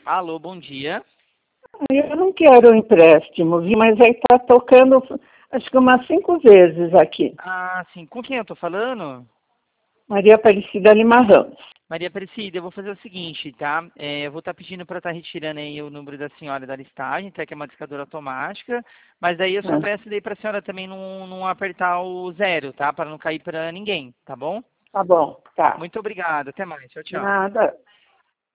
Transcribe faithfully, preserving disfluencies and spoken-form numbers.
Alô, bom dia. Eu não quero um empréstimo, vi, mas aí está tocando, acho que umas cinco vezes aqui. Ah, sim. Com quem eu tô falando? Maria Aparecida Lima Ramos. Maria Aparecida, eu vou fazer o seguinte, tá? É, eu vou estar pedindo para estar retirando aí o número da senhora da listagem, tá? Que é uma discadora automática. Mas daí eu só Ah, peço daí para a senhora também não, não apertar o zero, tá? Para não cair para ninguém, tá bom? tá bom, tá. Muito obrigado. Até mais. Tchau, tchau. Nada.